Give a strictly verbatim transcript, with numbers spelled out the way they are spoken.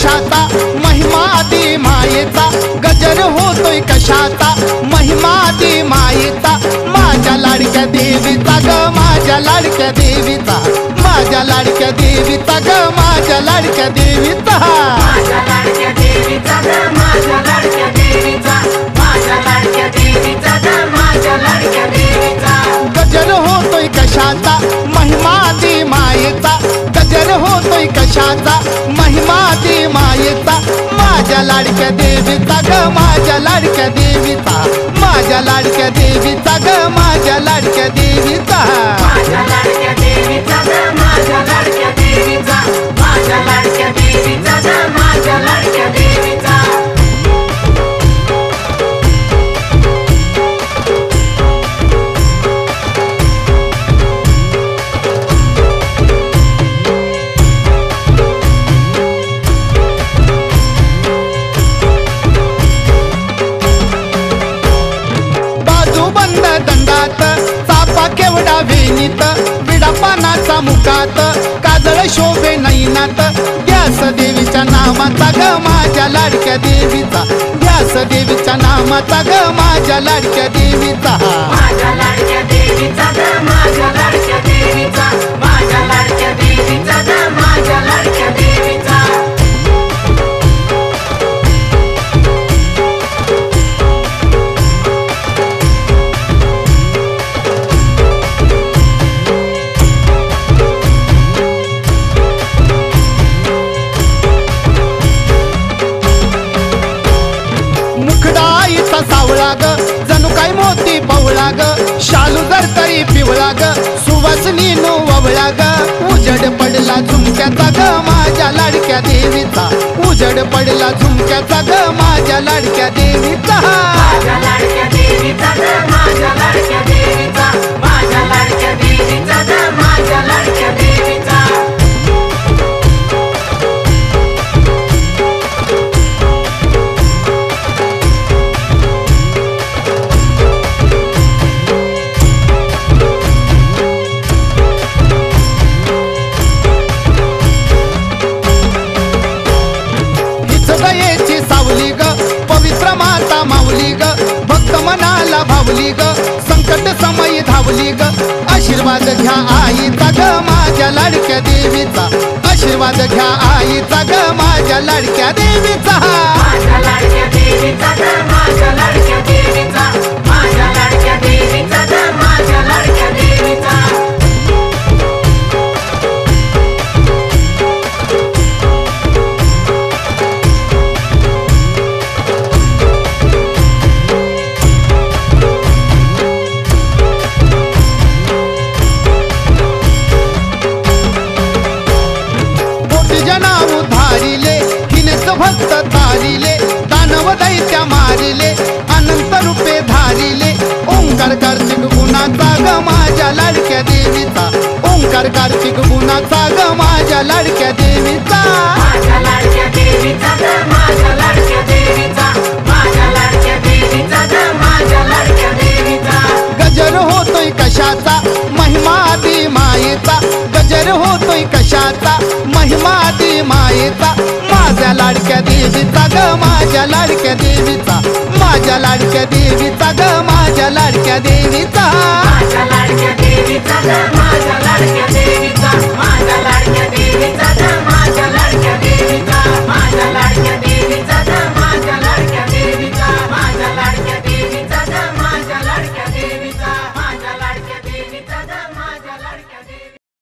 कशाचा महिमा आदी मायेचा गजर होतोय कशाचा महिमा आदी मायेचा माझ्या लाडक्या देवीचा ग माझ्या लाडक्या देवीचा माझ्या लाडक्या देवीचा ग माझ्या लाडक्या देवीचा माझ्या लाडक्या देवीचा ग माझ्या लाडक्या देवीचा माझ्या लाडक्या देवीचा ग माझ्या लाडक्या देवीचा गजर होतोय कशाचा महिमा आदी मायेचा गजर होतोय कशाचा महिमा आदी मायेचा माझ्या लाडक्या देवीचा ग माझ्या लाडक्या देवीचा माझ्या लाडक्या देवीचा ग माझ्या लाडक्या देवीचा माझ्या लाडक्या देवीचा ग माझ्या लाडक्या देवीचा माझ्या लाडक्या देवीचा ग माझ्या लाडक्या देवीचा दंडात चापा केवढा वेणीत विडा पानाचा मुखात काजळ शोभे नैनात ध्यास देवीच्या नामाचा ग माझ्या लाडक्या देवीचा ध्यास देवीच्या नामाचा ग माझ्या लाडक्या देवीचा माझ्या लाडक्या देवीचा ग माझ्या लाडक्या देवीचा माझ्या लाडक्या देवीचा ग माझ्या लाडक्या देवीचा सावळा ग जणू काय मोती पवळा ग शालू जर तरी पिवळा ग सुवासनी नो ववळा ग उजड पडला झुमक्याचा ग माझ्या लाडक्या देवीचा उजड पडला झुमक्याचा ग माझ्या लाडक्या देवीचा माझ्या लाडक्या देवीचा ग माझ्या लाडक्या देवीचा माझ्या लाडक्या देवीचा ग माझ्या लाडक्या देवीचा दयेची सावली ग पवित्र माता माऊली ग भक्त मनाला भावली ग संकट समयी धावली ग आशीर्वाद घ्या आईचा ग माझ्या लाडक्या देवीचा आशीर्वाद घ्या आईचा ग माझ्या लाडक्या देवीचा माझ्या लाडक्या देवीचा ग माझ्या लाडक्या देवीचा माझ्या लाडक्या देवीचा ग माझ्या लाडक्या देवीचा भक्त तारिले दानव दैत्या मारिले अनंत रूपे धारिले ओंकार कार्तिक गुणाचा ग माझ्या लाडक्या देवीचा ओंकार कार्तिक गुणाचा ग माझ्या लाडक्या देवीचा माझ्या लाडक्या देवीचा ग माझ्या लाडक्या देवीचा माझ्या लाडक्या देवीचा ग माझ्या लाडक्या देवीचा गजर होतोय कशाचा महिमा आदी मायेचा गजर होतोय कशाचा महिमा आदी मायेचा माझ्या लाडक्या देवीचा ग माझ्या लाडक्या देवीचा माझ्या लाडक्या देवीचा ग माझ्या लाडक्या देवीचा माझ्या लाडक्या देवीचा ग माझ्या लाडक्या देवीचा माझ्या लाडक्या देवीचा ग